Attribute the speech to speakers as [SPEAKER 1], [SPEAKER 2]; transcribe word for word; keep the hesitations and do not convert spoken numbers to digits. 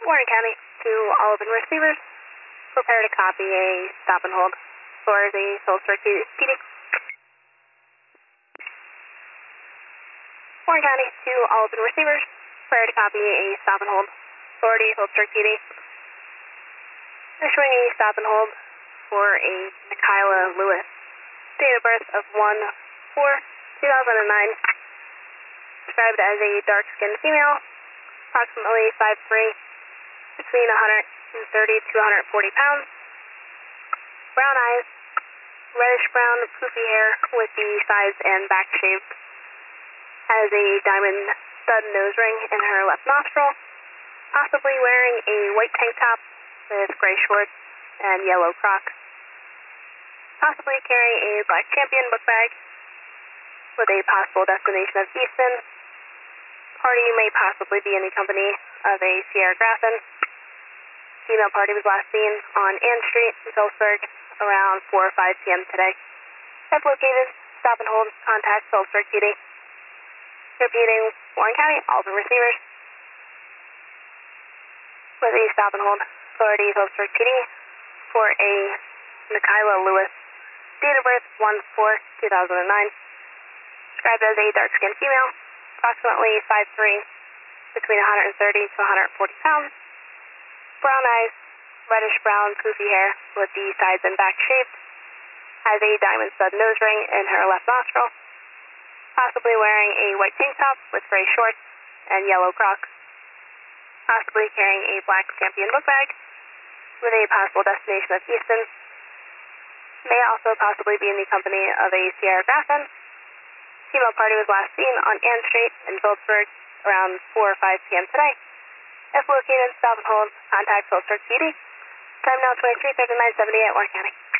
[SPEAKER 1] Warren County, to all open receivers, prepare to copy a stop and hold for the Soul Circuit P D. Warren County, to all open receivers, prepare to copy a stop and hold for the Soul Circuit P D. Issuing a stop and hold for a Michaela Lewis, date of birth of one four two thousand nine, described as a dark-skinned female, approximately five three, between one hundred thirty to one hundred forty pounds, brown eyes, reddish-brown poofy hair with the sides and back shaved, has a diamond stud nose ring in her left nostril, possibly wearing a white tank top with gray shorts and yellow Crocs, possibly carrying a black Champion book bag with a possible destination of Easton. Party may possibly be in the company of a Sierra Graffin. Female party was last seen on Ann Street in Phillipsburg around four or five p m today. If located, stop and hold, contact Phillipsburg P D. Repeating, Warren County, all the receivers. With a stop and hold, authority Phillipsburg P D for a Michaela Lewis, date of birth one four two thousand nine, described as a dark-skinned female, approximately five three, between one hundred thirty to one hundred forty pounds, brown eyes, reddish-brown poofy hair with the sides and back shaved, has a diamond stud nose ring in her left nostril, possibly wearing a white tank top with gray shorts and yellow Crocs, possibly carrying a black Champion book bag with a possible destination of Easton. May also possibly be in the company of a Sierra Graffin. Female party was last seen on Ann Street in Phillipsburg around four or five p m today. If located, stop and hold, contact Phillipsburg P D. Time now twenty-three fifty-nine seventy-eight, Warren County.